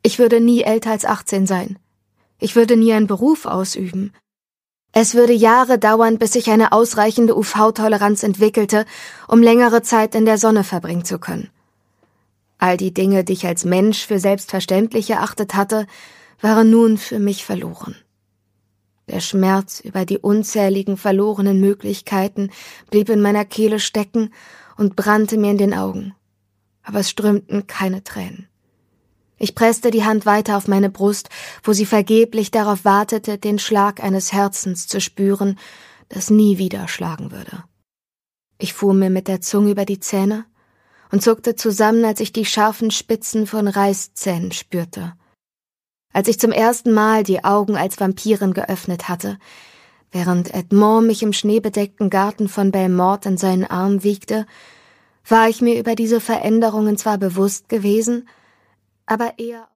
Ich würde nie älter als 18 sein. Ich würde nie einen Beruf ausüben. Es würde Jahre dauern, bis ich eine ausreichende UV-Toleranz entwickelte, um längere Zeit in der Sonne verbringen zu können. All die Dinge, die ich als Mensch für selbstverständlich erachtet hatte, waren nun für mich verloren. Der Schmerz über die unzähligen verlorenen Möglichkeiten blieb in meiner Kehle stecken und brannte mir in den Augen. Aber es strömten keine Tränen. Ich presste die Hand weiter auf meine Brust, wo sie vergeblich darauf wartete, den Schlag eines Herzens zu spüren, das nie wieder schlagen würde. Ich fuhr mir mit der Zunge über die Zähne und zuckte zusammen, als ich die scharfen Spitzen von Reißzähnen spürte. Als ich zum ersten Mal die Augen als Vampirin geöffnet hatte, während Edmond mich im schneebedeckten Garten von Bellemort in seinen Armen wiegte, war ich mir über diese Veränderungen zwar bewusst gewesen, aber eher